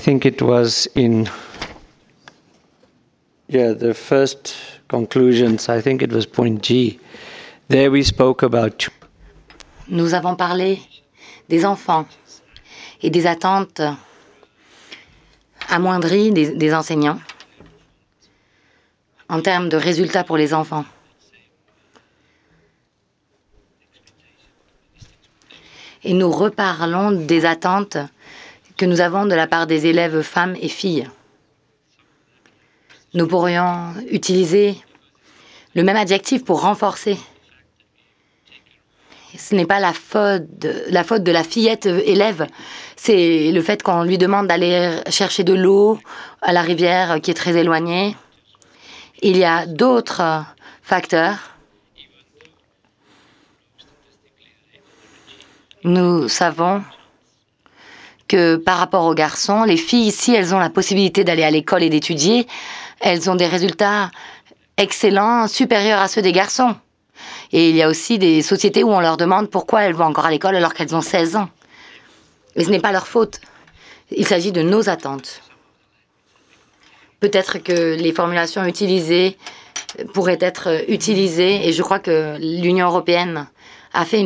think it was in the first conclusions. I think it was point G. There we spoke about. Nous avons parlé des enfants et des attentes amoindries des enseignants en termes de résultats pour les enfants. Et nous reparlons des attentes que nous avons de la part des élèves femmes et filles. Nous pourrions utiliser le même adjectif pour renforcer. Ce n'est pas la faute de la fillette élève, c'est le fait qu'on lui demande d'aller chercher de l'eau à la rivière qui est très éloignée. Il y a d'autres facteurs. Nous savons que par rapport aux garçons, les filles, si elles ont la possibilité d'aller à l'école et d'étudier, elles ont des résultats excellents, supérieurs à ceux des garçons. Et il y a aussi des sociétés où on leur demande pourquoi elles vont encore à l'école alors qu'elles ont 16 ans. Et ce n'est pas leur faute. Il s'agit de nos attentes. Peut-être que les formulations utilisées pourraient être utilisées, et je crois que l'Union européenne a fait une